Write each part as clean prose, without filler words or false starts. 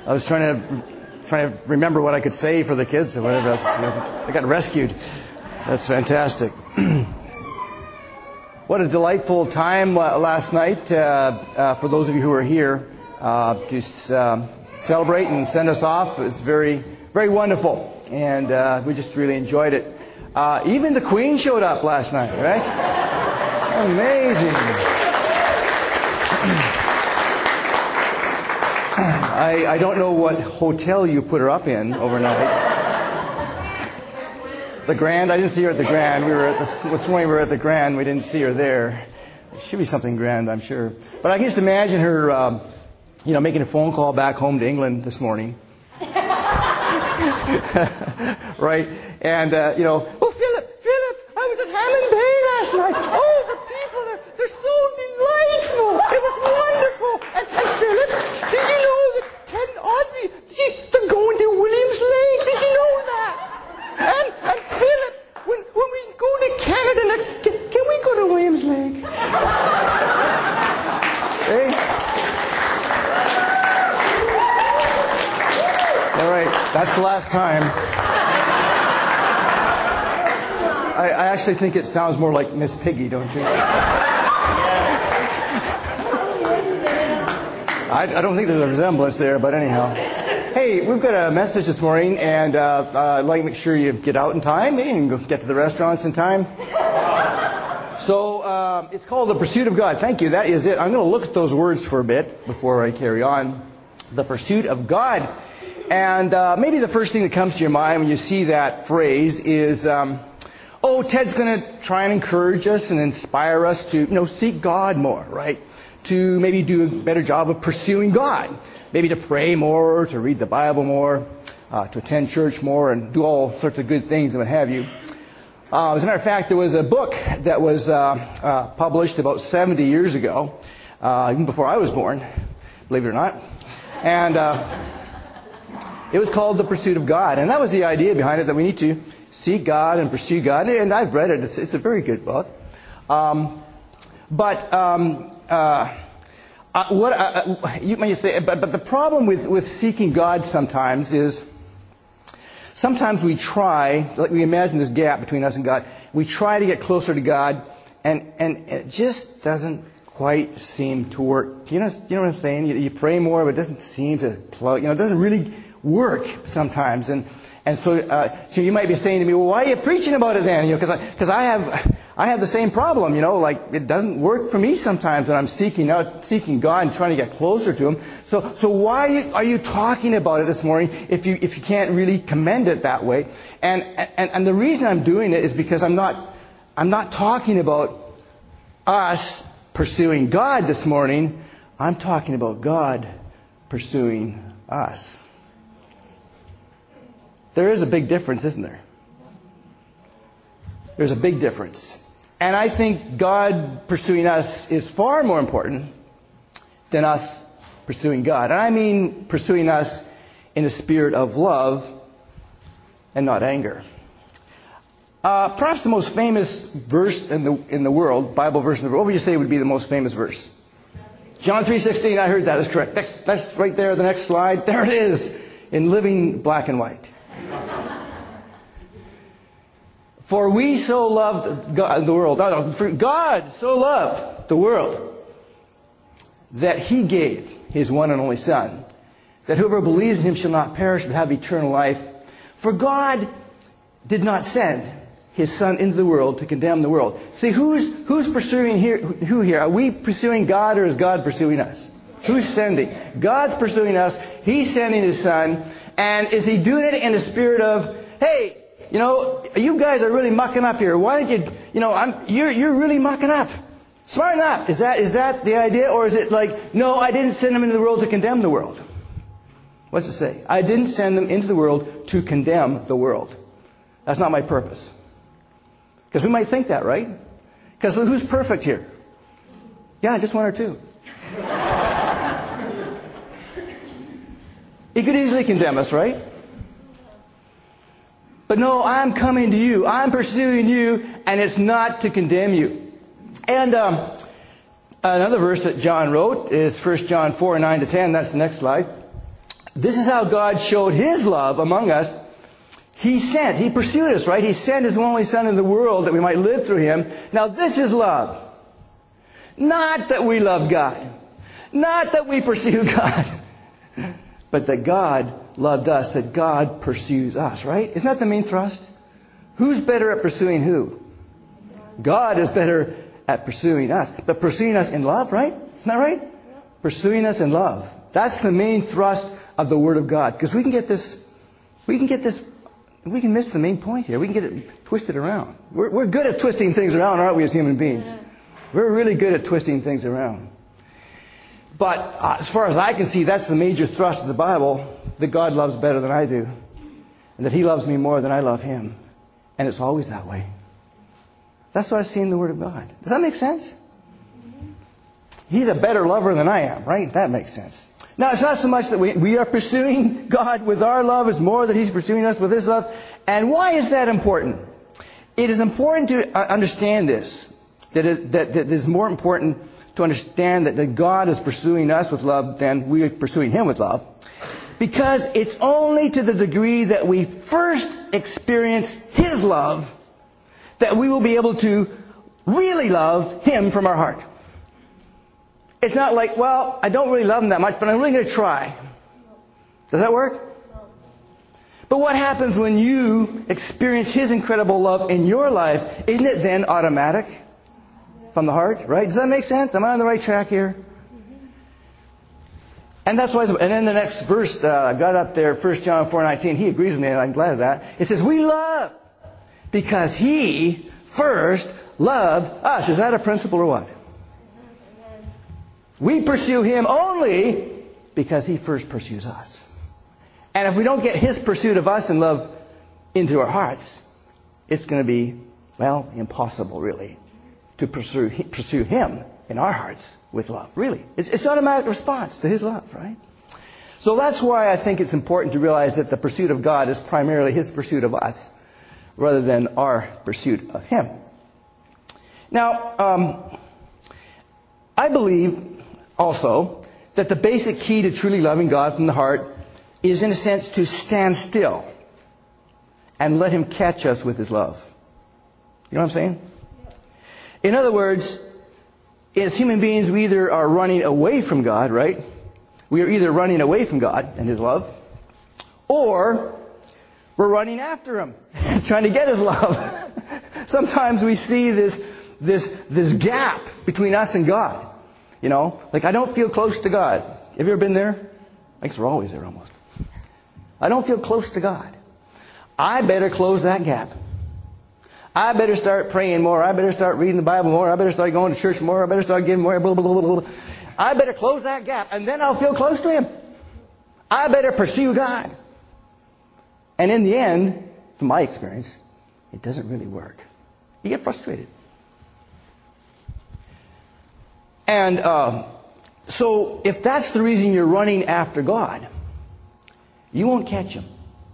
I was trying to remember what I could say for the kids or whatever. I got rescued. That's fantastic. What a delightful time last night for those of you who were here to celebrate and send us off. It was very, very wonderful, and we just really enjoyed it. Even the Queen showed up last night, right? Amazing. I don't know what hotel you put her up in overnight. The Grand? I didn't see her at the Grand. This morning we were at the Grand. We didn't see her there. It should be something grand, I'm sure. But I can just imagine her, making a phone call back home to England this morning. Right? And, oh, Philip, I was at Hammond Bay last night. Oh, the people there, they're so delightful. It was wonderful. And Philip, did you know that Ted and Audrey, they're going to Williams Lake? Did you know that? And Philip, when we go to Canada next, can we go to Williams Lake? Hey? All right, that's the last time. I actually think it sounds more like Miss Piggy, don't you? I don't think there's a resemblance there, but anyhow. Hey, we've got a message this morning, and I'd like to make sure you get out in time and go get to the restaurants in time. So it's called The Pursuit of God. Thank you. That is it. I'm going to look at those words for a bit before I carry on. The Pursuit of God. And maybe the first thing that comes to your mind when you see that phrase is, Ted's going to try and encourage us and inspire us to, seek God more, right? To maybe do a better job of pursuing God. Maybe to pray more, to read the Bible more, to attend church more, and do all sorts of good things and what have you. As a matter of fact, there was a book that was published about 70 years ago, even before I was born, believe it or not. And it was called The Pursuit of God. And that was the idea behind it, that we need to seek God and pursue God. And I've read it. It's a very good book. You may say, but the problem with seeking God sometimes is, sometimes we try, like we imagine this gap between us and God, we try to get closer to God, and it just doesn't quite seem to work. You know what I'm saying? You pray more, but it doesn't seem to plug. It doesn't really work sometimes. And so you might be saying to me, well, why are you preaching about it then? Because I have the same problem, like it doesn't work for me sometimes when I'm seeking God and trying to get closer to Him. So why are you talking about it this morning if you can't really commend it that way? And the reason I'm doing it is because I'm not talking about us pursuing God this morning. I'm talking about God pursuing us. There is a big difference, isn't there? There's a big difference. And I think God pursuing us is far more important than us pursuing God. And I mean pursuing us in a spirit of love and not anger. Perhaps the most famous verse in the world, Bible verse in the world, what would you say would be the most famous verse? John 3:16, I heard that. That's correct. That's right there, the next slide. There it is, in living black and white. For we so loved God, the world. For God so loved the world that He gave His one and only Son, that whoever believes in Him shall not perish but have eternal life. For God did not send His Son into the world to condemn the world. See, who's pursuing here? Who here? Are we pursuing God, or is God pursuing us? Who's sending? God's pursuing us. He's sending His Son. And is He doing it in the spirit of, hey, you guys are really mucking up here. Why don't you're really mucking up. Smarten up. Is that the idea? Or is it like, no, I didn't send them into the world to condemn the world? What's it say? I didn't send them into the world to condemn the world. That's not my purpose. Because we might think that, right? Because who's perfect here? Yeah, just one or two. He could easily condemn us, right? But no, I'm coming to you. I'm pursuing you, and it's not to condemn you. And another verse that John wrote is 1 John 4:9-10. That's the next slide. This is how God showed His love among us. He pursued us, right? He sent His only Son in the world that we might live through Him. Now this is love. Not that we love God. Not that we pursue God. But that God loved us, that God pursues us, right? Isn't that the main thrust? Who's better at pursuing who? God is better at pursuing us. But pursuing us in love, right? Isn't that right? Pursuing us in love. That's the main thrust of the Word of God. Because we can miss the main point here. We can get it twisted around. We're good at twisting things around, aren't we, as human beings? We're really good at twisting things around. But as far as I can see, that's the major thrust of the Bible, that God loves better than I do. And that He loves me more than I love Him. And it's always that way. That's what I see in the Word of God. Does that make sense? He's a better lover than I am, right? That makes sense. Now, it's not so much that we are pursuing God with our love. It's more that He's pursuing us with His love. And why is that important? It is important to understand this. That it is more important to understand that God is pursuing us with love than we are pursuing Him with love. Because it's only to the degree that we first experience His love that we will be able to really love Him from our heart. It's not like, well, I don't really love Him that much, but I'm really going to try. Does that work? But what happens when you experience His incredible love in your life? Isn't it then automatic from the heart? Right? Does that make sense? Am I on the right track here? And that's why. And then the next verse, I got up there, 1 John 4:19. He agrees with me, and I'm glad of that. It says, "We love because He first loved us." Is that a principle or what? We pursue Him only because He first pursues us. And if we don't get His pursuit of us and love into our hearts, it's going to be, well, impossible, really, to pursue Him in our hearts with love. Really. It's an automatic response to His love, right? So that's why I think it's important to realize that the pursuit of God is primarily His pursuit of us, rather than our pursuit of Him. Now, I believe also that the basic key to truly loving God from the heart is, in a sense, to stand still and let Him catch us with His love. You know what I'm saying? In other words, as human beings, we either are running away from God, right? We are either running away from God and His love, or we're running after Him, trying to get His love. Sometimes we see this gap between us and God. You know, like I don't feel close to God. Have you ever been there? I guess we're always there almost. I don't feel close to God. I better close that gap. I better start praying more. I better start reading the Bible more. I better start going to church more. I better start giving more. Blah, blah, blah, blah, blah. I better close that gap, and then I'll feel close to Him. I better pursue God. And in the end, from my experience, it doesn't really work. You get frustrated. And so if that's the reason you're running after God, you won't catch Him.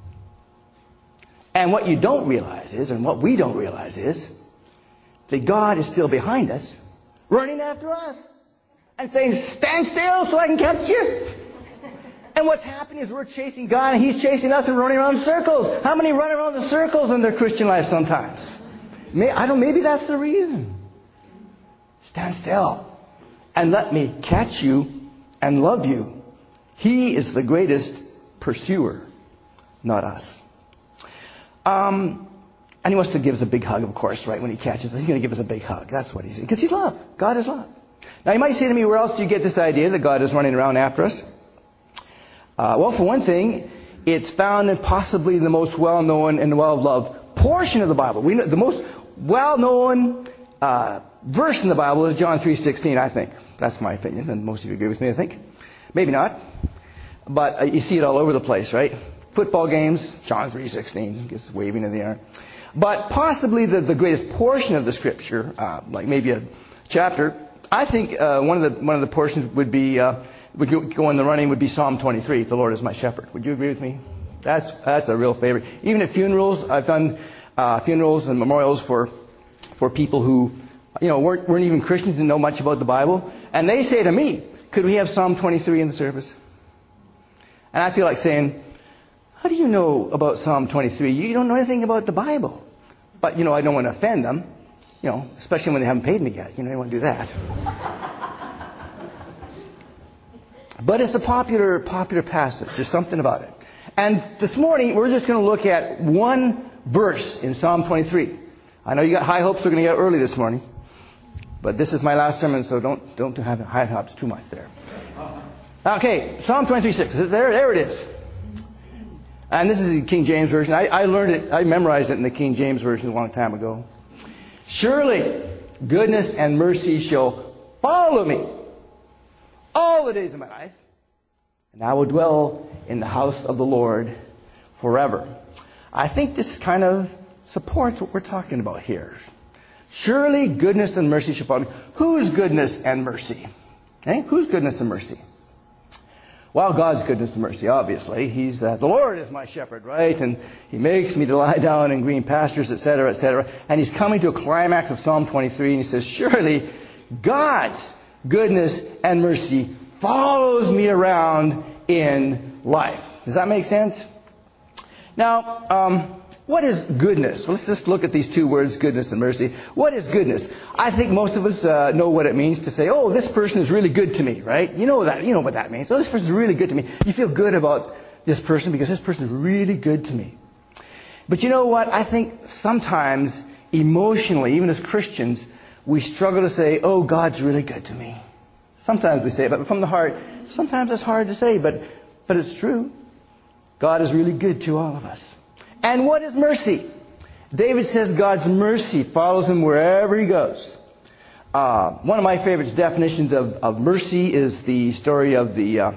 And what you don't realize is, and what we don't realize is, that God is still behind us, running after us, and saying, "Stand still so I can catch you." And what's happening is we're chasing God, and He's chasing us and running around in circles. How many run around in circles in their Christian life sometimes? Maybe that's the reason. Stand still and let me catch you and love you. He is the greatest pursuer, not us. And He wants to give us a big hug, of course, right? When He catches us, He's going to give us a big hug. That's what He's saying. Because He's love. God is love. Now, you might say to me, where else do you get this idea that God is running around after us? Well, for one thing, it's found in possibly the most well-known and well-loved portion of the Bible. We know the most well-known verse in the Bible is John 3:16, I think. That's my opinion, and most of you agree with me, I think. Maybe not. But you see it all over the place, right? Football games, John 3:16, just waving in the air. But possibly the greatest portion of the Scripture, like maybe a chapter, I think one of the portions would be would go in the running would be Psalm 23. The Lord is my shepherd. Would you agree with me? That's a real favorite. Even at funerals, I've done funerals and memorials for people who weren't even Christians, didn't know much about the Bible, and they say to me, "Could we have Psalm 23 in the service?" And I feel like saying, how do you know about Psalm 23? You don't know anything about the Bible. But, I don't want to offend them, especially when they haven't paid me yet. You want to do that. But it's a popular passage. There's something about it. And this morning, we're just going to look at one verse in Psalm 23. I know you got high hopes we're going to get early this morning. But this is my last sermon, so don't have high hopes too much there. Okay, Psalm 23:6. There it is. And this is the King James Version. I learned it, I memorized it in the King James Version a long time ago. Surely goodness and mercy shall follow me all the days of my life, and I will dwell in the house of the Lord forever. I think this kind of supports what we're talking about here. Surely goodness and mercy shall follow me. Whose goodness and mercy? Okay? Whose goodness and mercy? Well, God's goodness and mercy, obviously. He's the Lord is my shepherd, right? And He makes me to lie down in green pastures, etc., etc. And He's coming to a climax of Psalm 23, and He says, surely God's goodness and mercy follows me around in life. Does that make sense? Now, what is goodness? Let's just look at these two words, goodness and mercy. What is goodness? I think most of us know what it means to say, oh, this person is really good to me, right? You know what that means. Oh, this person is really good to me. You feel good about this person because this person is really good to me. But you know what? I think sometimes emotionally, even as Christians, we struggle to say, oh, God's really good to me. Sometimes we say it, but from the heart, sometimes it's hard to say, but it's true. God is really good to all of us. And what is mercy? David says God's mercy follows him wherever he goes. One of my favorite definitions of mercy is the story of the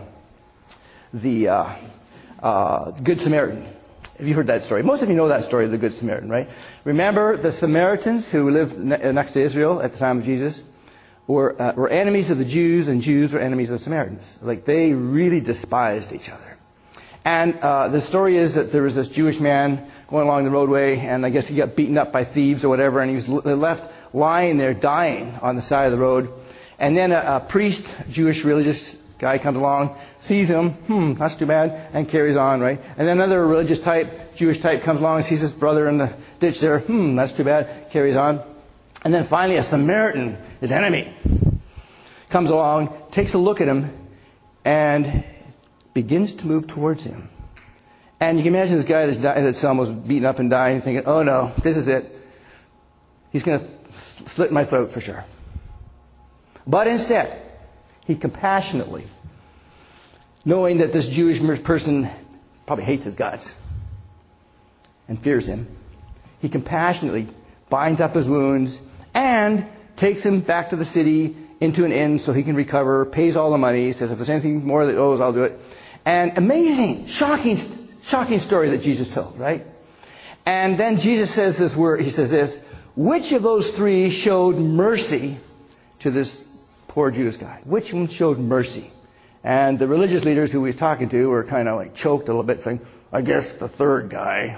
Good Samaritan. Have you heard that story? Most of you know that story of the Good Samaritan, right? Remember the Samaritans who lived next to Israel at the time of Jesus were enemies of the Jews, and Jews were enemies of the Samaritans. Like, they really despised each other. And the story is that there was this Jewish man going along the roadway, and I guess he got beaten up by thieves or whatever, and he was left lying there dying on the side of the road. And then a priest, Jewish religious guy, comes along, sees him, that's too bad, and carries on, right? And then another religious type, Jewish type, comes along and sees his brother in the ditch there, that's too bad, carries on. And then finally a Samaritan, his enemy, comes along, takes a look at him, and begins to move towards him. And you can imagine this guy that's almost beaten up and dying, thinking, oh no, this is it. He's going to slit my throat for sure. But instead, he compassionately, knowing that this Jewish person probably hates his guts and fears him, he compassionately binds up his wounds and takes him back to the city into an inn so he can recover, pays all the money, says, if there's anything more that owes, I'll do it. And amazing, shocking story that Jesus told, right? And then Jesus says this word, he says this, which of those three showed mercy to this poor Jewish guy? Which one showed mercy? And the religious leaders who he was talking to were kind of like choked a little bit, thinking, I guess the third guy.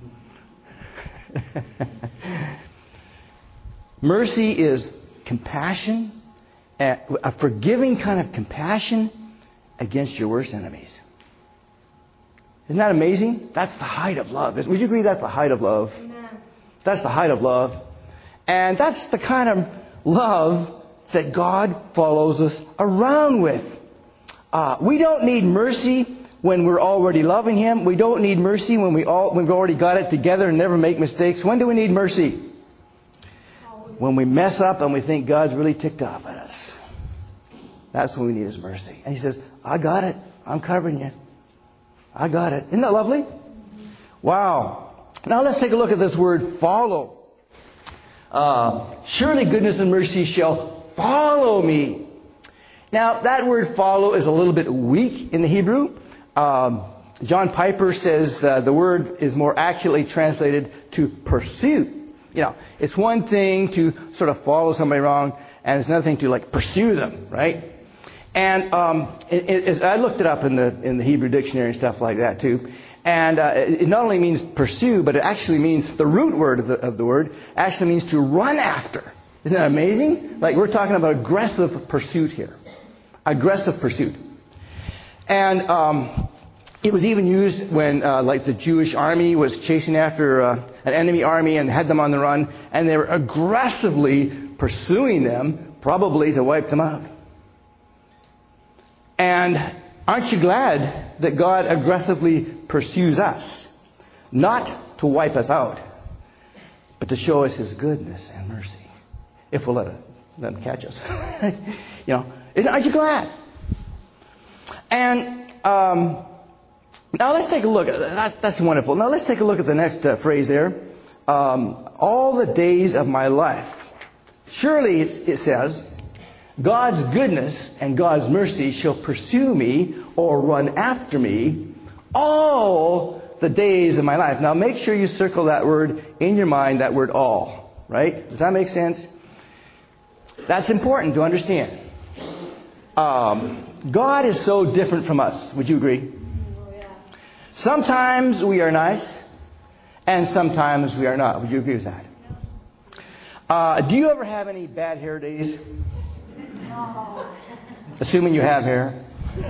Mercy is compassion, a forgiving kind of compassion against your worst enemies. Isn't that amazing? That's the height of love. Would you agree that's the height of love? Amen. That's the height of love. And that's the kind of love that God follows us around with. We don't need mercy when we're already loving Him. We don't need mercy when we've already got it together and never make mistakes. When do we need mercy? When we mess up and we think God's really ticked off at us. That's when we need His mercy. And He says, I got it. I'm covering you. I got it. Isn't that lovely? Wow. Now let's take a look at this word follow. Surely goodness and mercy shall follow me. Now that word follow is a little bit weak in the Hebrew. John Piper says the word is more accurately translated to pursue. It's one thing to sort of follow somebody wrong, and it's another thing to pursue them, right? And I looked it up in the Hebrew dictionary and stuff like that too. And it not only means pursue, but it actually means, the root word of the word actually means to run after. Isn't that amazing? We're talking about aggressive pursuit here. Aggressive pursuit. And It was even used when, like, the Jewish army was chasing after an enemy army and had them on the run, and they were aggressively pursuing them, probably to wipe them out. And aren't you glad that God aggressively pursues us? Not to wipe us out, but to show us His goodness and mercy, if we'll let Him catch us. Aren't you glad? And now let's take a look. That's wonderful. Now let's take a look at the next phrase there. All the days of my life. Surely it says, God's goodness and God's mercy shall pursue me or run after me all the days of my life. Now make sure you circle that word in your mind, that word all. Right? Does that make sense? That's important to understand. God is so different from us. Would you agree? Sometimes we are nice, and sometimes we are not. Would you agree with that? Do you ever have any bad hair days? Assuming you have hair.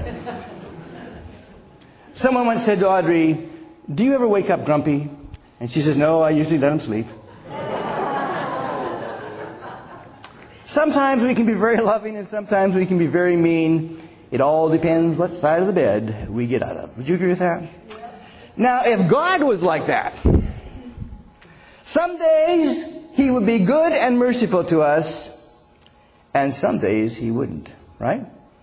Someone once said to Audrey, do you ever wake up grumpy? And she says, no, I usually let him sleep. Sometimes we can be very loving, and sometimes we can be very mean. It all depends what side of the bed we get out of. Would you agree with that? Now, if God was like that, some days He would be good and merciful to us, and some days He wouldn't, right?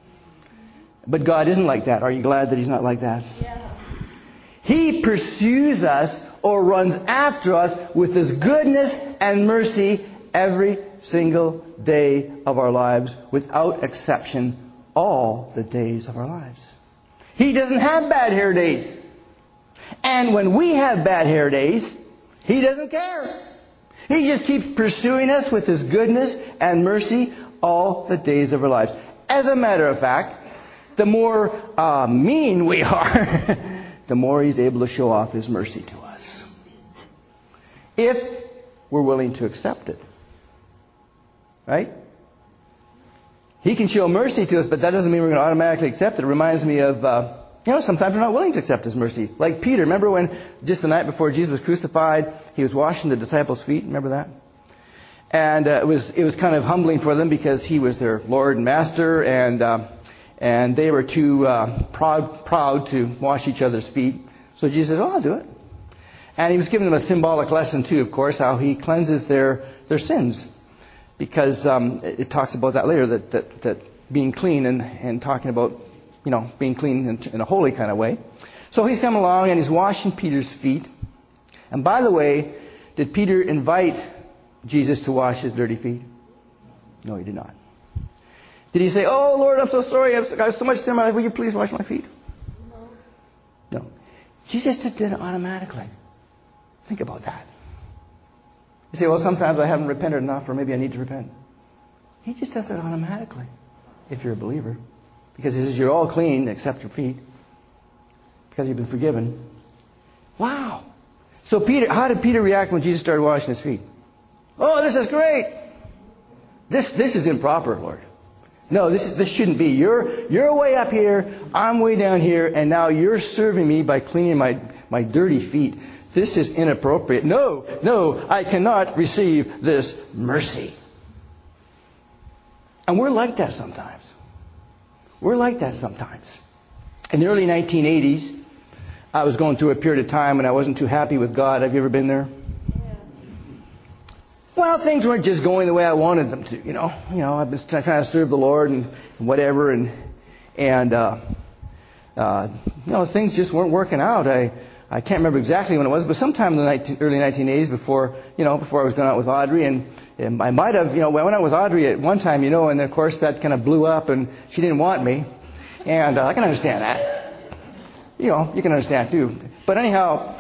But God isn't like that. Are you glad that He's not like that? Yeah. He pursues us or runs after us with His goodness and mercy every single day of our lives, without exception, all the days of our lives. He doesn't have bad hair days. And when we have bad hair days, He doesn't care. He just keeps pursuing us with His goodness and mercy all the days of our lives. As a matter of fact, the more mean we are, the more He's able to show off His mercy to us. If we're willing to accept it. Right? He can show mercy to us, but that doesn't mean we're going to automatically accept it. It reminds me of, sometimes we're not willing to accept His mercy. Like Peter, remember when just the night before Jesus was crucified, he was washing the disciples' feet? Remember that? And it was kind of humbling for them because he was their Lord and Master, and they were too proud to wash each other's feet. So Jesus said, I'll do it. And He was giving them a symbolic lesson too, of course, how He cleanses their sins. Because it talks about that later, that being clean and talking about, being clean in a holy kind of way. So He's come along and He's washing Peter's feet. And by the way, did Peter invite Jesus to wash his dirty feet? No, he did not. Did he say, oh, Lord, I'm so sorry, I've got so much sin in my life, will you please wash my feet? No. Jesus just did it automatically. Think about that. You say, well, sometimes I haven't repented enough, or maybe I need to repent. He just does it automatically, if you're a believer. Because He says, you're all clean except your feet, because you've been forgiven. Wow. So how did Peter react when Jesus started washing his feet? Oh, this is great. This is improper, Lord. No, this shouldn't be. You're way up here, I'm way down here, and now you're serving me by cleaning my dirty feet. This is inappropriate. No, I cannot receive this mercy. And we're like that sometimes. We're like that sometimes. In the early 1980s, I was going through a period of time when I wasn't too happy with God. Have you ever been there? Yeah. Well, things weren't just going the way I wanted them to, I've been trying to serve the Lord and whatever, and things just weren't working out. I can't remember exactly when it was, but sometime in the early 1980s before I was going out with Audrey, and I might have, went out with Audrey at one time, and of course that kind of blew up, and she didn't want me, and I can understand that. You can understand too. But anyhow,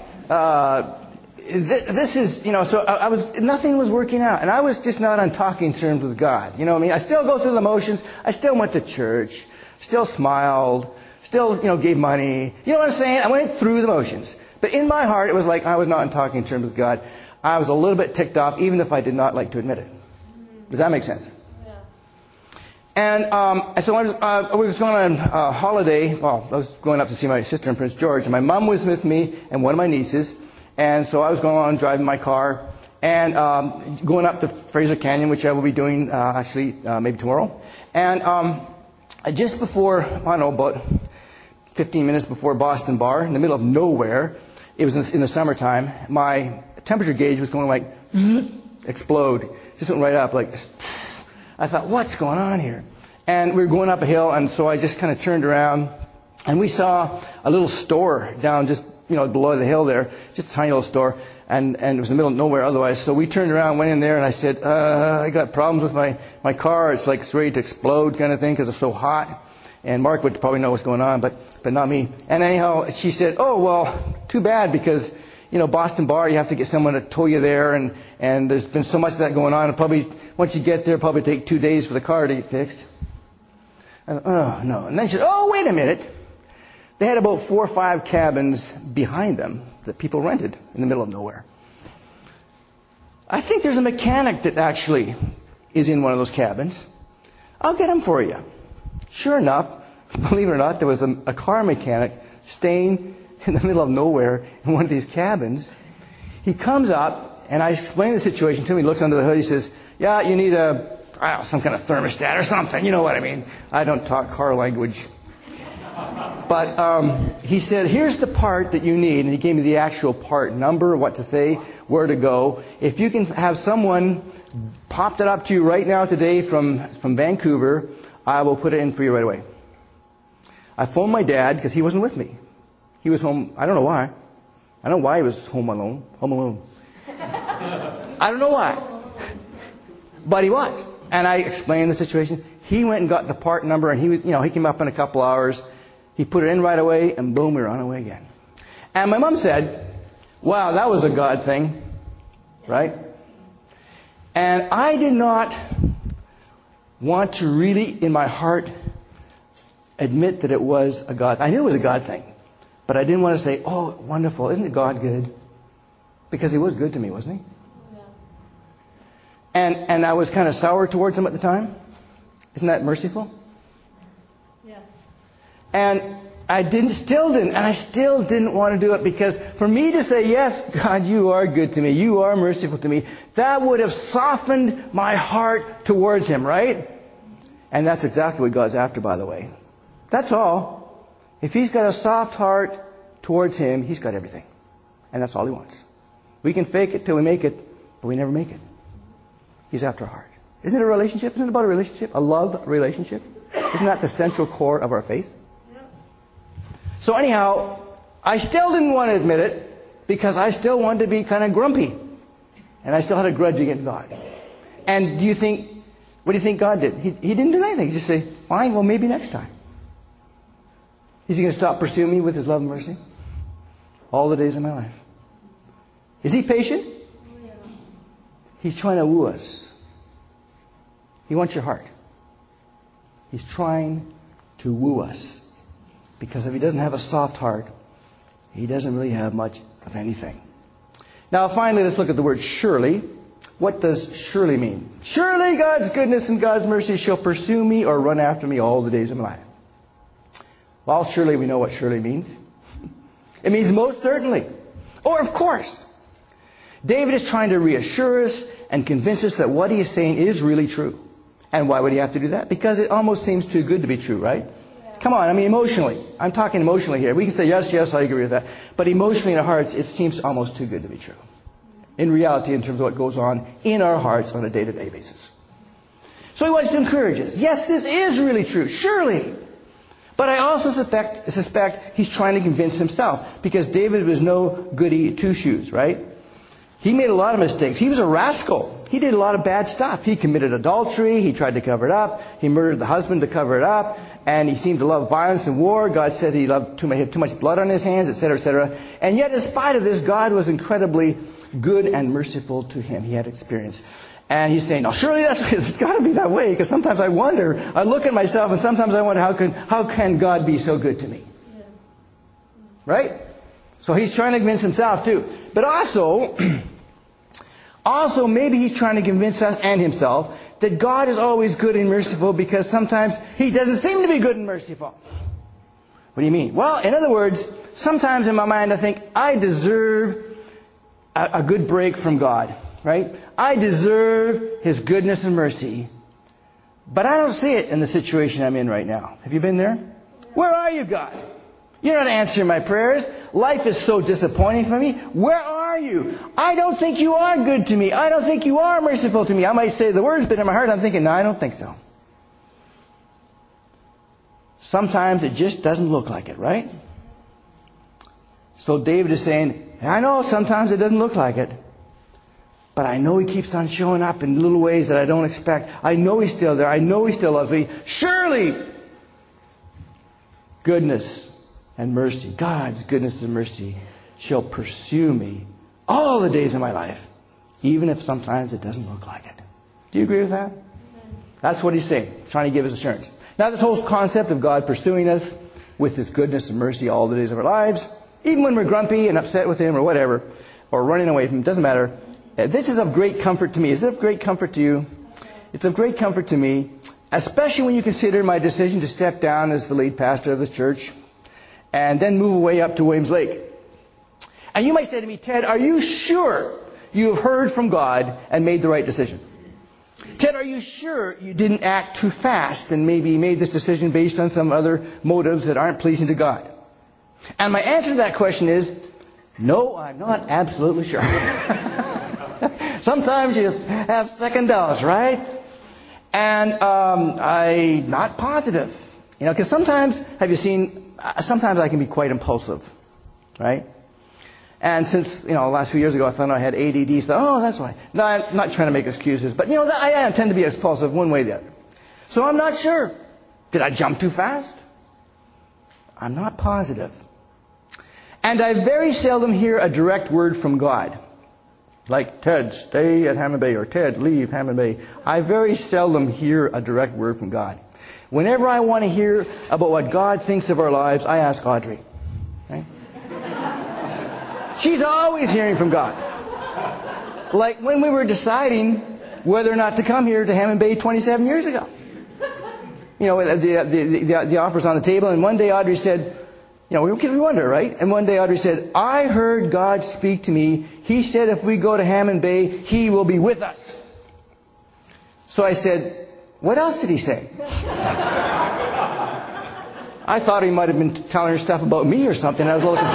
this is, so nothing was working out, and I was just not on talking terms with God. You know what I mean? I still go through the motions. I still went to church, still smiled, still, gave money. You know what I'm saying? I went through the motions. But in my heart, it was like I was not in talking terms with God. I was a little bit ticked off, even if I did not like to admit it. Does that make sense? Yeah. And so I was going on a holiday. Well, I was going up to see my sister in Prince George, and my mom was with me and one of my nieces. And so I was going on driving my car and going up to Fraser Canyon, which I will be doing maybe tomorrow. And just before, I don't know, about 15 minutes before Boston Bar, in the middle of nowhere, it was in the summertime, my temperature gauge was going like, explode. Just went right up like this. I thought, what's going on here? And we were going up a hill, and so I just kind of turned around, and we saw a little store down just, below the hill there, just a tiny little store, and it was in the middle of nowhere otherwise. So we turned around, went in there, and I said, I got problems with my car. It's like it's ready to explode kind of thing because it's so hot. And Mark would probably know what's going on, but not me. And anyhow, she said, oh, well, too bad because, Boston Bar, you have to get someone to tow you there, and there's been so much of that going on. And probably, once you get there, probably take 2 days for the car to get fixed. And, oh, no. And then she said, oh, wait a minute. They had about 4 or 5 cabins behind them that people rented in the middle of nowhere. I think there's a mechanic that actually is in one of those cabins. I'll get him for you. Sure enough, believe it or not, there was a car mechanic staying in the middle of nowhere in one of these cabins. He comes up, and I explain the situation to him. He looks under the hood. He says, yeah, you need some kind of thermostat or something. You know what I mean. I don't talk car language. But he said, here's the part that you need. And he gave me the actual part number, what to say, where to go. If you can have someone pop that up to you right now today from Vancouver, I will put it in for you right away. I phoned my dad because he wasn't with me. He was home. I don't know why. I don't know why he was home alone. I don't know why. But he was. And I explained the situation. He went and got the part number, and he came up in a couple hours. He put it in right away, and boom, we were on our way again. And my mom said, wow, that was a God thing. Right? And I did not want to really, in my heart, admit that it was a God. I knew it was a God thing. But I didn't want to say, oh, wonderful, isn't God good? Because he was good to me, wasn't he? Yeah. And I was kind of sour towards him at the time. Isn't that merciful? Yeah. And I still didn't want to do it because for me to say, yes, God, you are good to me. You are merciful to me. That would have softened my heart towards him, right? And that's exactly what God's after, by the way. That's all. If he's got a soft heart towards him, he's got everything. And that's all he wants. We can fake it till we make it, but we never make it. He's after our heart. Isn't it a relationship? Isn't it about a relationship? A love relationship? Isn't that the central core of our faith? So anyhow, I still didn't want to admit it because I still wanted to be kind of grumpy. And I still had a grudge against God. And what do you think God did? He didn't do anything. He just said, fine, well, maybe next time. Is he going to stop pursuing me with his love and mercy? All the days of my life. Is he patient? He's trying to woo us. He wants your heart. He's trying to woo us. Because if he doesn't have a soft heart, he doesn't really have much of anything. Now finally, let's look at the word surely. What does surely mean? Surely God's goodness and God's mercy shall pursue me or run after me all the days of my life. Well, surely we know what surely means. It means most certainly. Or of course. David is trying to reassure us and convince us that what he is saying is really true. And why would he have to do that? Because it almost seems too good to be true, right? Yeah. Come on, emotionally. I'm talking emotionally here. We can say, yes, I agree with that. But emotionally in our hearts, it seems almost too good to be true. In reality, in terms of what goes on in our hearts on a day-to-day basis. So he wants to encourage us. Yes, this is really true. Surely. But I also suspect he's trying to convince himself. Because David was no goody two-shoes, right? He made a lot of mistakes. He was a rascal. He did a lot of bad stuff. He committed adultery. He tried to cover it up. He murdered the husband to cover it up. And he seemed to love violence and war. God said he had too much blood on his hands, etc., etc. And yet, in spite of this, God was incredibly good and merciful to him. He had experience. And he's saying, surely it's got to be that way. Because sometimes I wonder, I look at myself, and sometimes I wonder, how can God be so good to me? Yeah. Right? So he's trying to convince himself too. But also maybe he's trying to convince us and himself that God is always good and merciful because sometimes He doesn't seem to be good and merciful. What do you mean? Well, in other words, sometimes in my mind I think I deserve a good break from God, right? I deserve His goodness and mercy. But I don't see it in the situation I'm in right now. Have you been there? Where are you, God? You're not answering my prayers. Life is so disappointing for me. Where are you? I don't think you are good to me. I don't think you are merciful to me. I might say the words, but in my heart I'm thinking, no, I don't think so. Sometimes it just doesn't look like it, right? So David is saying, I know sometimes it doesn't look like it. But I know He keeps on showing up in little ways that I don't expect. I know He's still there. I know He still loves me. Surely, goodness and mercy, God's goodness and mercy, shall pursue me all the days of my life, even if sometimes it doesn't look like it. Do you agree with that? That's what He's saying, trying to give us assurance. Now, this whole concept of God pursuing us with His goodness and mercy all the days of our lives, even when we're grumpy and upset with Him or whatever, or running away from Him, doesn't matter. This is of great comfort to me. Is it of great comfort to you? It's of great comfort to me, especially when you consider my decision to step down as the lead pastor of this church and then move away up to Williams Lake. And you might say to me, Ted, are you sure you have heard from God and made the right decision? Ted, are you sure you didn't act too fast and maybe made this decision based on some other motives that aren't pleasing to God? And my answer to that question is, no, I'm not absolutely sure. Sometimes you have second doubts, right? And I'm not positive. You know, because sometimes, have you seen, sometimes I can be quite impulsive, right? And since, the last few years ago I found out I had ADD, so, that's why. No, I'm not trying to make excuses, but, I tend to be impulsive one way or the other. So I'm not sure. Did I jump too fast? I'm not positive. And I very seldom hear a direct word from God. Like, Ted, stay at Hammond Bay, or Ted, leave Hammond Bay. I very seldom hear a direct word from God. Whenever I want to hear about what God thinks of our lives, I ask Audrey. Right? She's always hearing from God. Like when we were deciding whether or not to come here to Hammond Bay 27 years ago. The offer's on the table, and one day Audrey said, we wonder, right? And one day Audrey said, I heard God speak to me. He said if we go to Hammond Bay, He will be with us. So I said, what else did He say? I thought He might have been telling her stuff about me or something. I was a little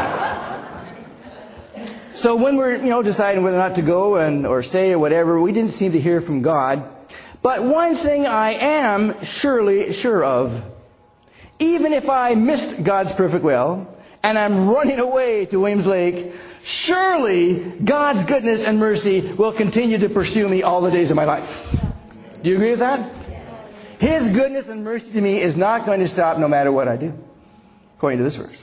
concerned. So when we're, deciding whether or not to go or stay or whatever, we didn't seem to hear from God. But one thing I am surely sure of, even if I missed God's perfect will, and I'm running away to Williams Lake, surely God's goodness and mercy will continue to pursue me all the days of my life. Do you agree with that? His goodness and mercy to me is not going to stop no matter what I do, according to this verse.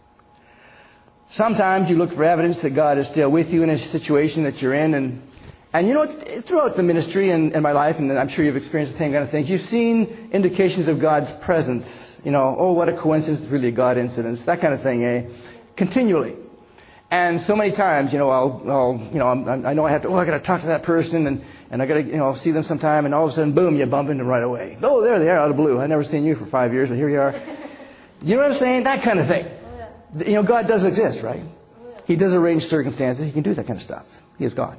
Sometimes you look for evidence that God is still with you in a situation that you're in, and throughout the ministry and my life, and I'm sure you've experienced the same kind of things, you've seen indications of God's presence. What a coincidence, it's really a God incidence, that kind of thing, continually. And so many times, I know I got to talk to that person, and I got to, see them sometime, and all of a sudden, boom, you bump into them right away. Oh, there they are, out of the blue. I've never seen you for 5 years, but here you are. You know what I'm saying? That kind of thing. God does exist, right? He does arrange circumstances. He can do that kind of stuff. He is God.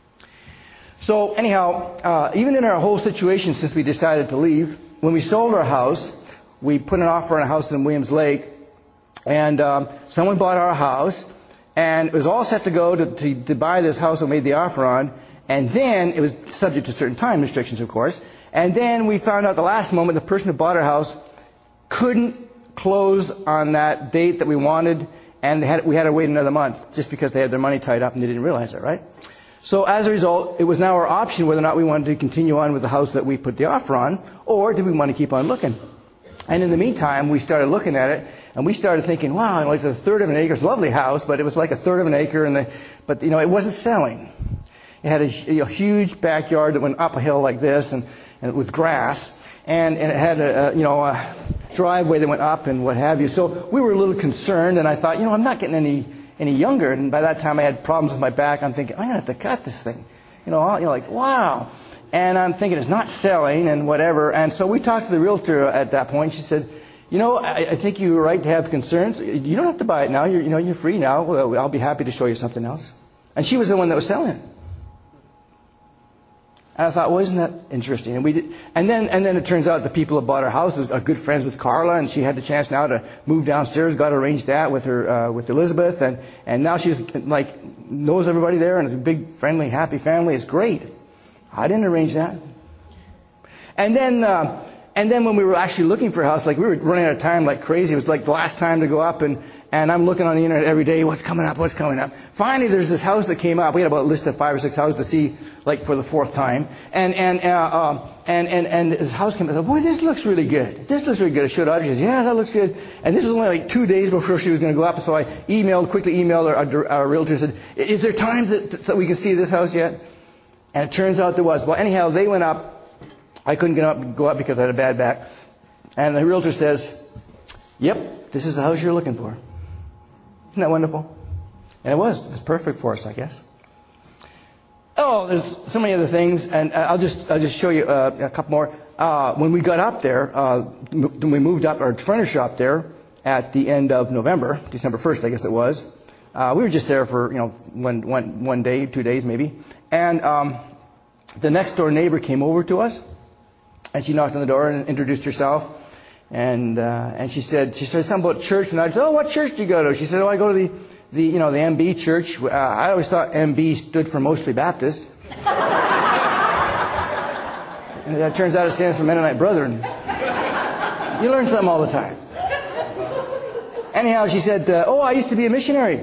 So anyhow, even in our whole situation since we decided to leave, when we sold our house, we put an offer on a house in Williams Lake, and someone bought our house, and it was all set to go to buy this house that we made the offer on, and then it was subject to certain time restrictions, of course, and then we found out the last moment the person who bought our house couldn't close on that date that we wanted, and we had to wait another month just because they had their money tied up and they didn't realize it, right? So as a result, it was now our option whether or not we wanted to continue on with the house that we put the offer on, or did we want to keep on looking. And in the meantime, we started looking at it, and we started thinking, wow, it's a third of an acre. It's a lovely house, but it was like a third of an acre, but it wasn't selling. It had a huge backyard that went up a hill like this, and with grass, and it had a driveway that went up and what have you. So we were a little concerned, and I thought, I'm not getting any younger, and by that time I had problems with my back. I'm thinking, I'm going to have to cut this thing. Like, wow. And I'm thinking it's not selling and whatever. And so we talked to the realtor at that point. She said, you know, I think you're right to have concerns. You don't have to buy it now. You're free now. Well, I'll be happy to show you something else. And she was the one that was selling it. And I thought, well, isn't that interesting? And we did, and then it turns out the people who bought our house are good friends with Carla, and she had the chance now to move downstairs. Got arranged that with her with Elizabeth, and now she's like knows everybody there, and it's a big, friendly, happy family. It's great. I didn't arrange that. And then when we were actually looking for a house, like we were running out of time like crazy. It was like the last time to go up, and I'm looking on the internet every day, what's coming up. Finally, there's this house that came up. We had about a list of 5 or 6 houses to see, like for the 4th time. And this house came up. I thought, boy, this looks really good. I showed Audrey. She says, yeah, that looks good. And this was only like 2 days before she was going to go up. So I quickly emailed our realtor and said, is there time that we can see this house yet? And it turns out there was. Well, anyhow, they went up. I couldn't go up because I had a bad back. And the realtor says, yep, this is the house you're looking for. Isn't that wonderful? And it was. It was perfect for us, I guess. Oh, there's so many other things, and I'll just show you a couple more. When we got up there, when we moved up our furniture up there at the end of November, December 1st, I guess it was. We were just there for 1 day, 2 days maybe, and the next door neighbor came over to us, and she knocked on the door and introduced herself. And she said something about church, and I said, oh, what church do you go to? She said, oh, I go to the MB church. I always thought MB stood for Mostly Baptist. And it turns out it stands for Mennonite Brethren. You learn something all the time. Anyhow, she said, oh, I used to be a missionary.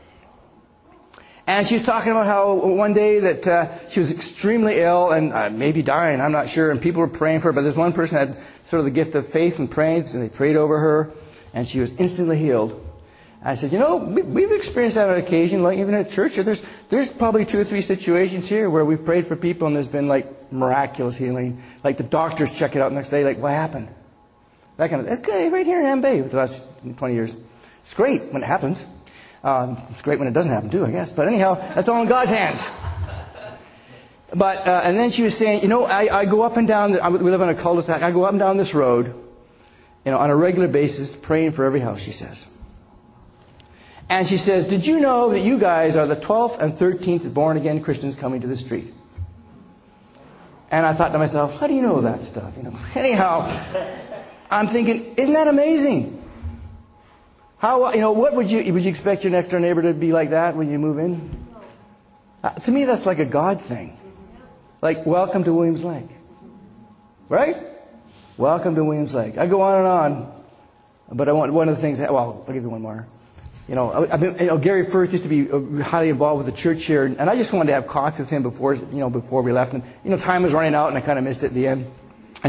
And she was talking about how one day that she was extremely ill and maybe dying, I'm not sure, and people were praying for her, but there's one person that had sort of the gift of faith and prayed, and they prayed over her, and she was instantly healed. And I said, we've experienced that on occasion, like even at church. There's probably 2 or 3 situations here where we've prayed for people and there's been like miraculous healing. Like the doctors check it out the next day, like, what happened? That kind of, okay, right here in MB for the last 20 years. It's great when it happens. It's great when it doesn't happen too, I guess. But anyhow, that's all in God's hands. But and then she was saying, I go up and down. We live on a cul-de-sac. I go up and down this road, on a regular basis, praying for every house. She says, and she says, did you know that you guys are the 12th and 13th born again Christians coming to the street? And I thought to myself, how do you know that stuff? Anyhow, I'm thinking, isn't that amazing? How, what would you expect your next door neighbor to be like that when you move in? To me, that's like a God thing. Like, welcome to Williams Lake. Right? Welcome to Williams Lake. I go on and on. But I want one of the things, well, I'll give you one more. Gary Firth used to be highly involved with the church here, and I just wanted to have coffee with him before we left. And, time was running out, and I kind of missed it at the end.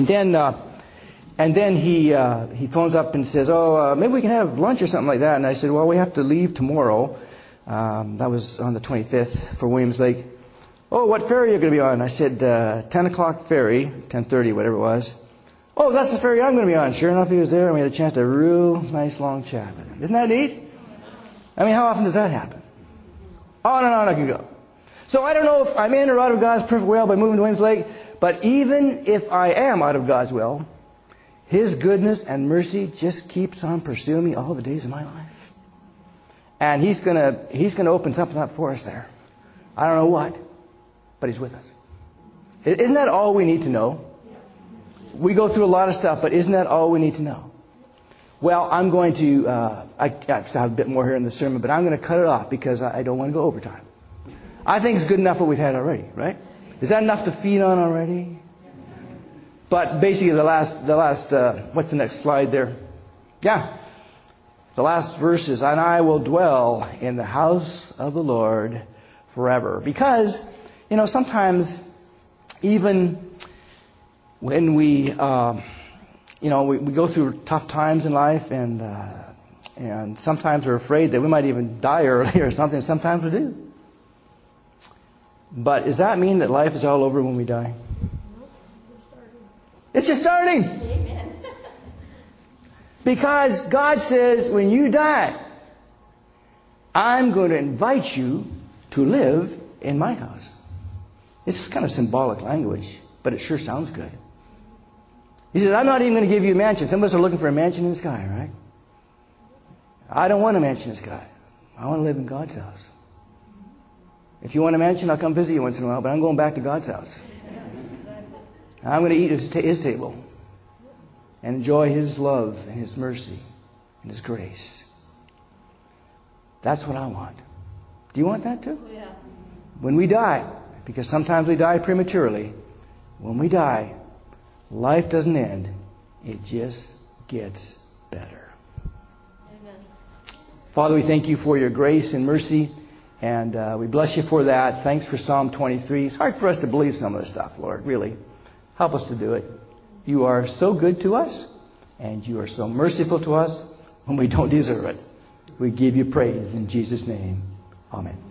And then he phones up and says, oh, maybe we can have lunch or something like that. And I said, well, we have to leave tomorrow. That was on the 25th for Williams Lake. Oh, what ferry are you going to be on? I said, 10 o'clock ferry, 10:30, whatever it was. Oh, that's the ferry I'm going to be on. Sure enough, he was there, and we had a chance to have a real nice long chat with him. Isn't that neat? I mean, how often does that happen? On and on I can go. So I don't know if I'm in or out of God's perfect will by moving to Williams Lake, but even if I am out of God's will, His goodness and mercy just keeps on pursuing me all the days of my life. And He's gonna open something up for us there. I don't know what, but He's with us. Isn't that all we need to know? We go through a lot of stuff, but isn't that all we need to know? Well, I'm going to, I have a bit more here in the sermon, but I'm going to cut it off because I don't want to go overtime. I think it's good enough what we've had already, right? Is that enough to feed on already? But basically the last, what's the next slide there? Yeah. The last verse is, and I will dwell in the house of the Lord forever. Because, sometimes even when we go through tough times in life and sometimes we're afraid that we might even die early or something. Sometimes we do. But does that mean that life is all over when we die? It's just starting. Amen. Because God says, when you die, I'm going to invite you to live in my house. It's kind of symbolic language. but it sure sounds good. He says, I'm not even going to give you a mansion. Some of us are looking for a mansion in the sky, right? I don't want a mansion in the sky. I want to live in God's house. If you want a mansion, I'll come visit you once in a while, but I'm going back to God's house. I'm going to eat at His table and enjoy His love and His mercy and His grace. That's what I want. Do you want that too? Yeah. When we die, because sometimes we die prematurely, when we die, life doesn't end. It just gets better. Amen. Father, we thank you for your grace and mercy, and we bless you for that. Thanks for Psalm 23. It's hard for us to believe some of this stuff, Lord, really. Help us to do it. You are so good to us, and you are so merciful to us when we don't deserve it. We give you praise in Jesus' name. Amen.